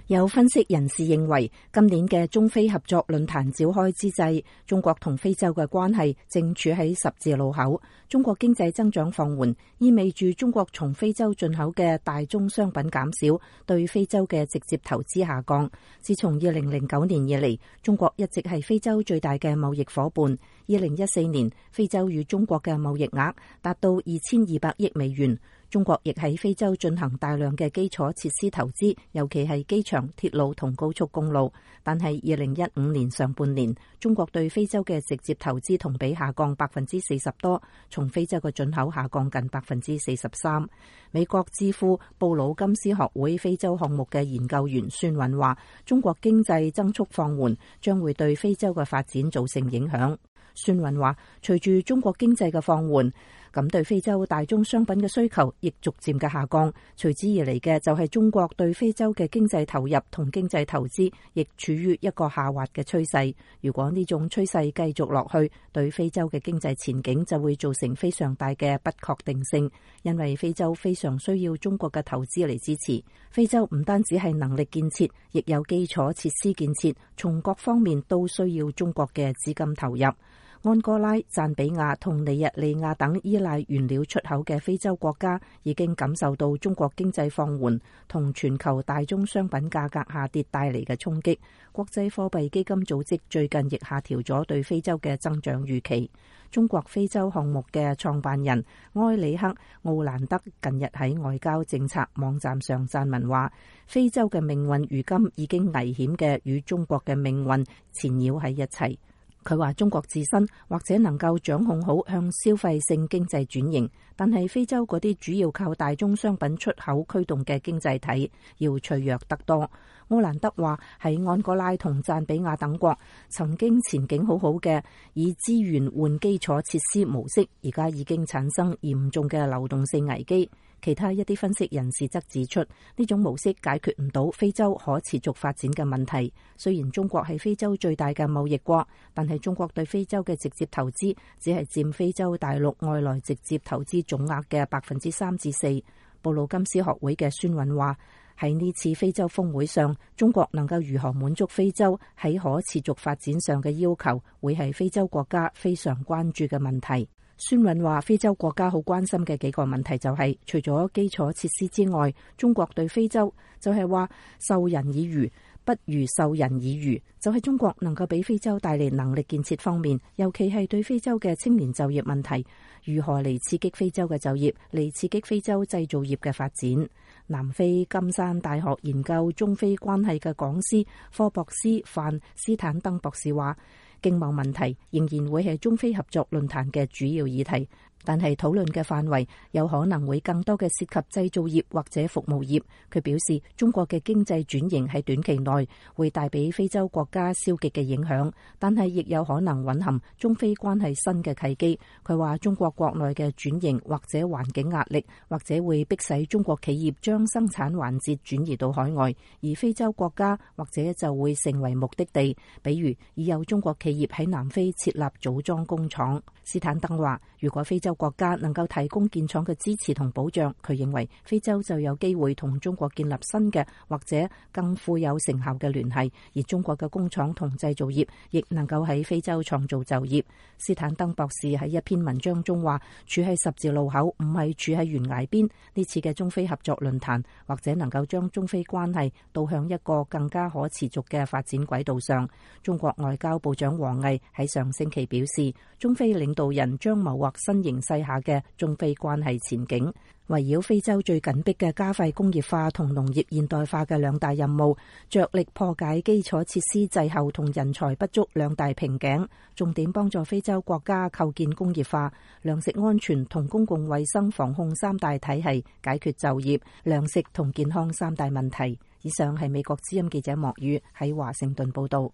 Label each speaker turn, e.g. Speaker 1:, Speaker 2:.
Speaker 1: 有分析人士認為，今年嘅中非合作論壇召開之際，中國同非洲嘅關係正處喺十字路口。中國經濟增長放緩，意味住中國從非洲進口嘅大宗商品減少，對非洲嘅直接投資下降。自從2009年以嚟，中國一直係非洲最大嘅貿易夥伴。2014年，非洲與中國嘅貿易額達到2200億美元。中國亦喺非洲進行大量嘅基礎設施投資，尤其係機場、鐵路同高速公路。但係2015年上半年，中國對非洲嘅直接投資同比下降40%多，從非洲嘅進口下降近43%。美國智庫布魯金斯學會非洲項目嘅研究員孫韻話，中國經濟增速放緩，將會對非洲嘅發展造成影響。孫韻話，隨住中國經濟嘅放緩，咁對非洲大宗商品嘅需求亦逐漸嘅下降，隨之而嚟嘅就係中國對非洲嘅經濟投入同經濟投資亦處於一個下滑嘅趨勢。如果呢種趨勢繼續落去，對非洲嘅經濟前景就會造成非常大嘅不確定性，因為非洲非常需要中國嘅投資嚟支持。非洲唔單止係能力建設，亦有基礎設施建設，從各方面都需要中國嘅資金投入。安哥拉、贊比亞同尼日利亞等依賴原料出口嘅非洲國家已經感受到中國經濟放緩同全球大宗商品價格下跌帶嚟嘅衝擊。國際貨幣基金組織最近亦下調咗對非洲嘅增長預期。中國非洲項目嘅創辦人埃里克·奧蘭德近日喺外交政策網站上撰文話，非洲嘅命運如今已經危險嘅與中國嘅命運纏繞喺一齊。佢話中國自身或者能夠掌控好向消費性經濟轉型，但係非洲嗰啲主要靠大宗商品出口驅動嘅經濟體要脆弱得多。奧蘭德話喺安哥拉同贊比亞等國曾經前景好好嘅以資源換基礎設施模式，而家已經產生嚴重嘅流動性危機。其他一啲分析人士則指出，呢種模式解決唔到非洲可持續發展嘅問題。雖然中國係非洲最大嘅貿易國，但係中國對非洲嘅直接投資只係佔非洲大陸外來直接投資總額嘅3%至4%。布魯金斯學會嘅孫韻話，喺呢次非洲峰會上，中國能夠如何滿足非洲喺可持續發展上嘅要求，會係非洲國家非常關注嘅問題。孫韻話，非洲國家好關心嘅幾個問題就係，除咗基礎設施之外，中國對非洲就係話授人以魚不如授人以漁，就係中國能夠俾非洲帶嚟能力建設方面，尤其係對非洲嘅青年就業問題，如何嚟刺激非洲嘅就業，嚟刺激非洲製造業嘅發展。南非金山大學研究中非關係嘅講師科博斯范斯坦登博士話，經貿問題仍然會係中非合作論壇嘅主要議題，但係討論嘅範圍有可能會更多嘅涉及製造業或者服務業。佢表示，中國嘅經濟轉型喺短期內會帶俾非洲國家消極嘅影響，但係亦有可能蘊含中非關係新嘅契機。佢話中國國內嘅轉型或者環境壓力，或者會迫使中國企業將生產環節轉移到海外，而非洲國家或者就會成為目的地。比如已有中國企業喺南非設立組裝工廠。斯坦登話，如果非洲國家能夠提供建廠嘅支持同保障，佢認為非洲就有機會同中國建立新嘅或者更富有成效嘅聯繫，而中國嘅工廠同製造業亦能夠喺非洲創造就業。斯坦登博士喺一篇文章中話，處喺十字路口，唔係處喺懸崖邊。呢次嘅中非合作論壇或者能夠將中非關係導向一個更加可持續嘅發展軌道上。中國外交部長王毅喺上星期表示，中非領導人將謀劃新形勢下嘅中非關係前景，圍繞非洲最緊迫嘅加快工業化同農業現代化嘅兩大任務，着力破解基礎設施滯後同人才不足兩大瓶頸，重點幫助非洲國家構建工業化、糧食安全同公共衛生防控三大體系，解決就業、糧食同健康三大問題。以上係美國之音記者莫宇喺華盛頓報道。